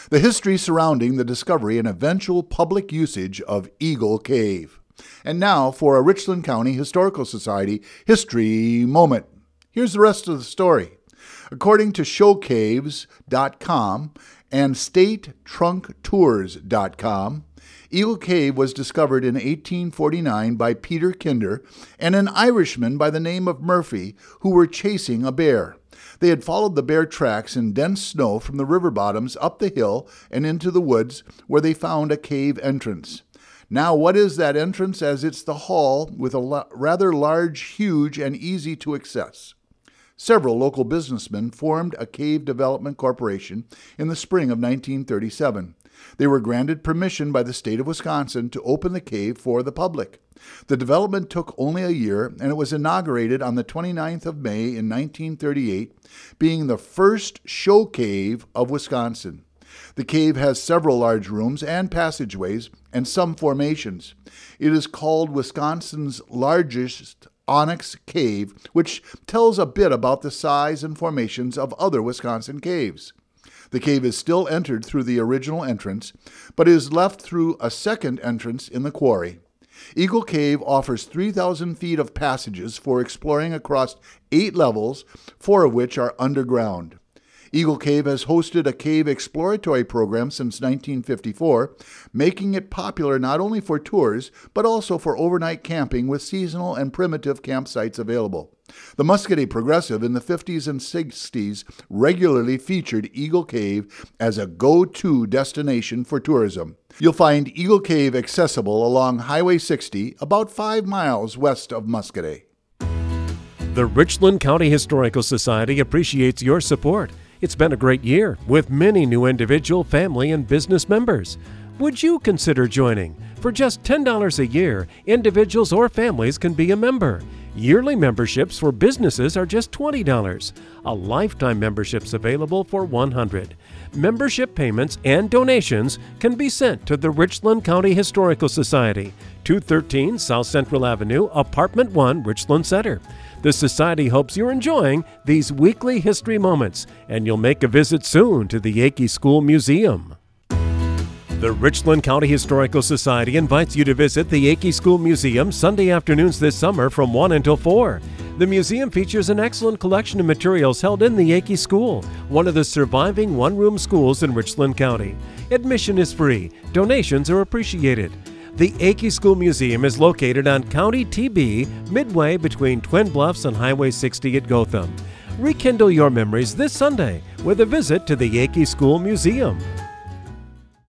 the history surrounding the discovery and eventual public usage of Eagle Cave. And now for a Richland County Historical Society History Moment. Here's the rest of the story. According to showcaves.com and statetrunktours.com, Eagle Cave was discovered in 1849 by Peter Kinder and an Irishman by the name of Murphy who were chasing a bear. They had followed the bear tracks in dense snow from the river bottoms up the hill and into the woods where they found a cave entrance. Now, what is that entrance? As it's the hall with a rather large, huge, and easy to access. Several local businessmen formed a cave development corporation in the spring of 1937. They were granted permission by the state of Wisconsin to open the cave for the public. The development took only a year, and it was inaugurated on the 29th of May in 1938, being the first show cave of Wisconsin. The cave has several large rooms and passageways and some formations. It is called Wisconsin's largest Onyx Cave, which tells a bit about the size and formations of other Wisconsin caves. The cave is still entered through the original entrance, but is left through a second entrance in the quarry. Eagle Cave offers 3,000 feet of passages for exploring across 8 levels, 4 of which are underground. Eagle Cave has hosted a cave exploratory program since 1954, making it popular not only for tours, but also for overnight camping with seasonal and primitive campsites available. The Muscoda Progressive in the 50s and 60s regularly featured Eagle Cave as a go-to destination for tourism. You'll find Eagle Cave accessible along Highway 60, about 5 miles west of Muscoda. The Richland County Historical Society appreciates your support. It's been a great year with many new individual, family, and business members. Would you consider joining? For just $10 a year, individuals or families can be a member. Yearly memberships for businesses are just $20. A lifetime membership's available for $100. Membership payments and donations can be sent to the Richland County Historical Society, 213 South Central Avenue, Apartment 1, Richland Center. The Society hopes you're enjoying these weekly history moments, and you'll make a visit soon to the Yaqui School Museum. The Richland County Historical Society invites you to visit the Yaqui School Museum Sunday afternoons this summer from 1 until 4. The museum features an excellent collection of materials held in the Yaqui School, one of the surviving one-room schools in Richland County. Admission is free. Donations are appreciated. The Yaqui School Museum is located on County TB, midway between Twin Bluffs and Highway 60 at Gotham. Rekindle your memories this Sunday with a visit to the Yaqui School Museum.